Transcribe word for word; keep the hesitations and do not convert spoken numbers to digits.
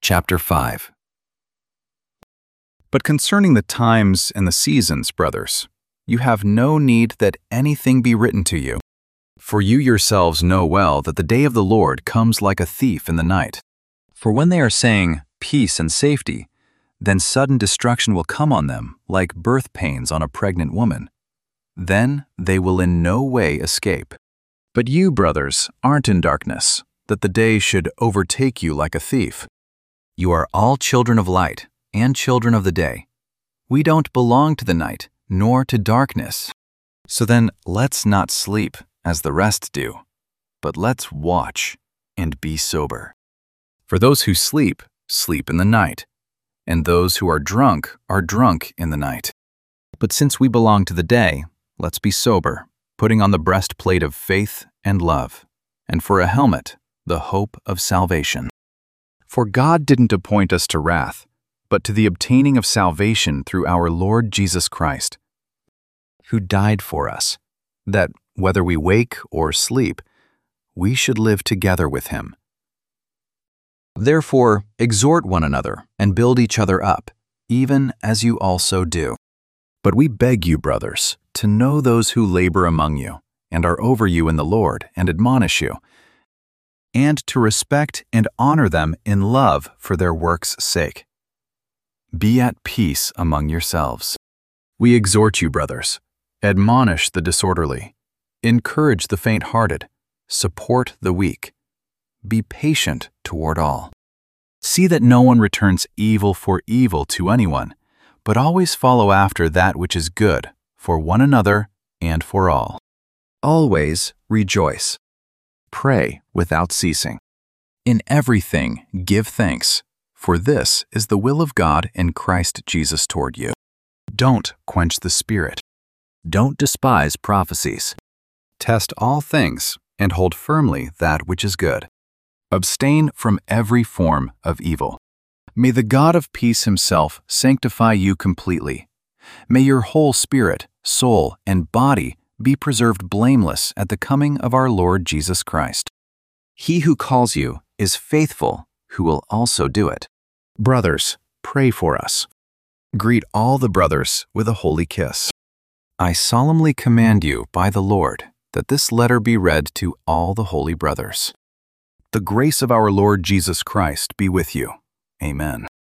Chapter five. But concerning the times and the seasons, brothers, you have no need that anything be written to you. For you yourselves know well that the day of the Lord comes like a thief in the night. For when they are saying, peace and safety, then sudden destruction will come on them like birth pains on a pregnant woman. Then they will in no way escape. But you, brothers, aren't in darkness, that the day should overtake you like a thief. You are all children of light and children of the day. We don't belong to the night, nor to darkness. So then let's not sleep, as the rest do, but let's watch and be sober. For those who sleep, sleep in the night, and those who are drunk are drunk in the night. But since we belong to the day, let's be sober, putting on the breastplate of faith and love, and for a helmet, the hope of salvation. For God didn't appoint us to wrath, but to the obtaining of salvation through our Lord Jesus Christ, who died for us, that, whether we wake or sleep, we should live together with him. Therefore, exhort one another and build each other up, even as you also do. But we beg you, brothers, to know those who labor among you, and are over you in the Lord, and admonish you, and to respect and honor them in love for their work's sake. Be at peace among yourselves. We exhort you, brothers, admonish the disorderly, encourage the faint-hearted, support the weak. Be patient toward all. See that no one returns evil for evil to anyone, but always follow after that which is good, for one another and for all. Always rejoice. Pray without ceasing. In everything give thanks, for this is the will of God in Christ Jesus toward you. Don't quench the Spirit. Don't despise prophecies. Test all things and hold firmly that which is good. Abstain from every form of evil. May the God of peace himself sanctify you completely. May your whole spirit, soul, and body be preserved blameless at the coming of our Lord Jesus Christ. He who calls you is faithful, who will also do it. Brothers, pray for us. Greet all the brothers with a holy kiss. I solemnly command you by the Lord that this letter be read to all the holy brothers. The grace of our Lord Jesus Christ be with you. Amen.